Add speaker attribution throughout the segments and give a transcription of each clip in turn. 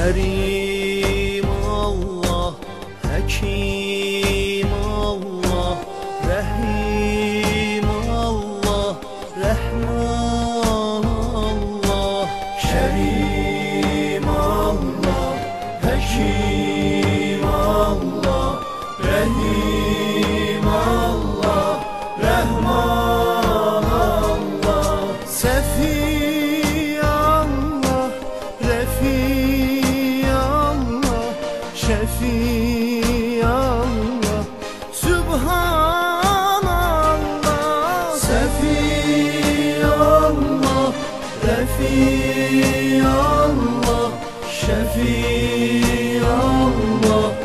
Speaker 1: Kerim Allah, Hakim Allah, Rahim Allah, Rahman Allah. Kerim Allah, Hakim Allah, Rahim Allah, Rahman Allah. Sefi Allah, Refi Allah, Şefi Allah, Sübhanallah. Sefi Allah, Refi Allah, Şefi Allah,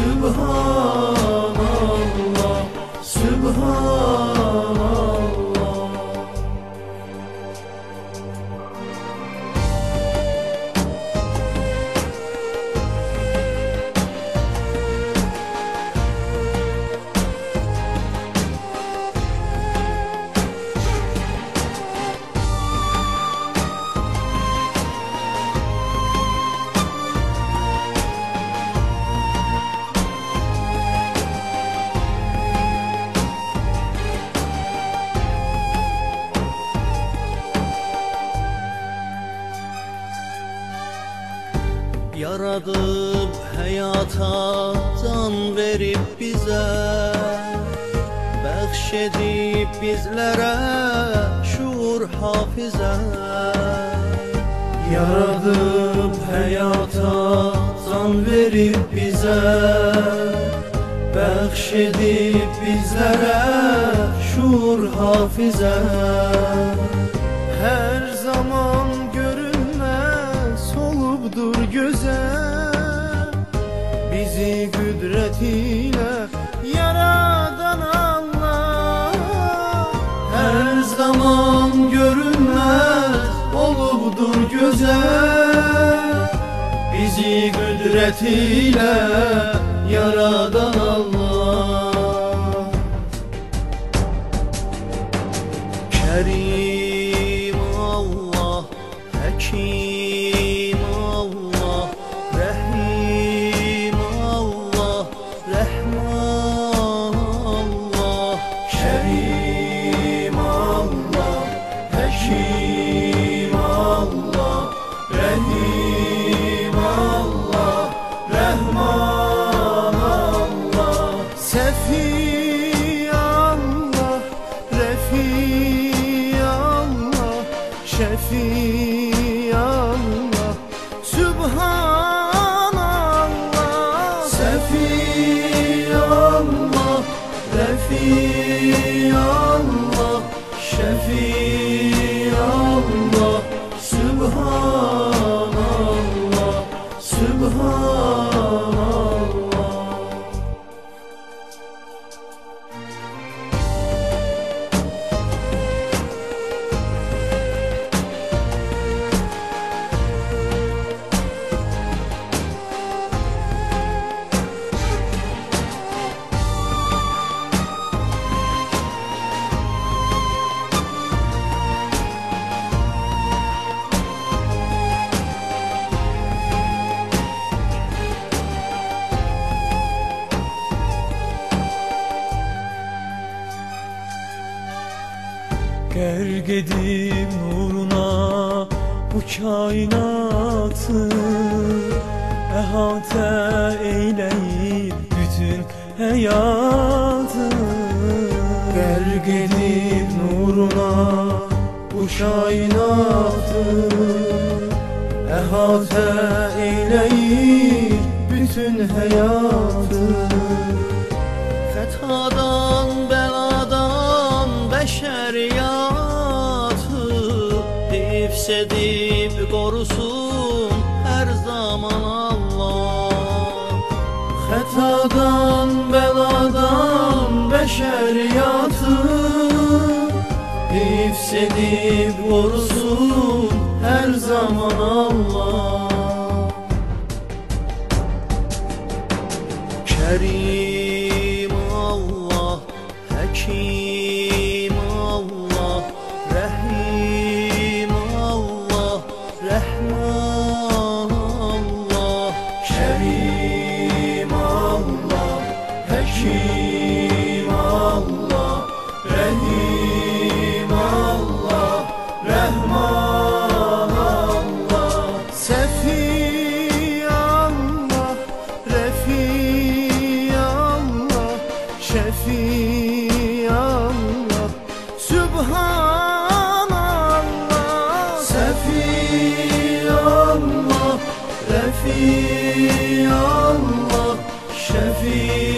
Speaker 1: Sübhanallah, Sübhanallah. Yaradıp hayata can verip bize, bəxşedib bizlərə şuur hafizə. Yaradıp hayata can verip bize, bəxşedib bizlərə şuur hafizə. Her zaman görünmez olubdur güzel, bizi kudretiyle yaradan Allah. Her zaman görünmez olubdur güzel, bizi kudretiyle yaradan Allah. Kerim Allah, Hakim Allah, Rahim Allah, Rahman Allah. Kerim Allah, Hakim Allah, Rahim Allah, Rahman Allah. Sefi Allah, Refi Allah, Şefi Allah, Sübhanallah. Sefi Allah, Refi Allah, Şefi Allah, Sübhanallah, Sübhanallah. Gərq edib nuruna bu kainatı, əhatə eyləyib bütün həyatı. Gərq edib nuruna bu kainatı, əhatə eyləyib bütün həyatı. Xətadan, bəladan bəşəriyatı hifz edib qorusun hər zaman Allah. Xətadan, bəladan bəşəriyatı hifz edib qorusun hər zaman Allah. Kerim Allah, Hakim Allah, Rahim Allah, Rahman Allah. Şefi Allah, Şefi